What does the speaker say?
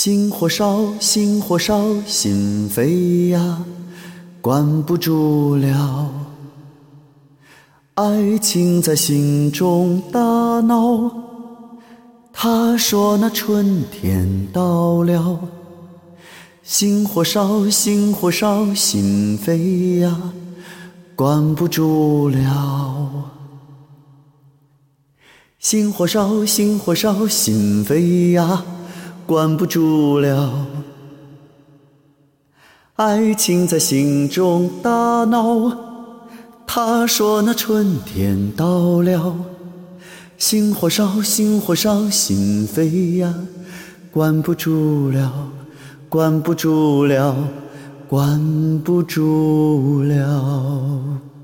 心火烧，心火烧，心飞呀，关不住了。爱情在心中打闹，他说那春天到了。心火烧，心火烧，心飞呀，关不住了。心火烧，心火烧，心飞呀，关不住了。爱情在心中打闹，他说那春天到了。心火烧，心火烧，心飞呀，关不住了，关不住了，关不住了。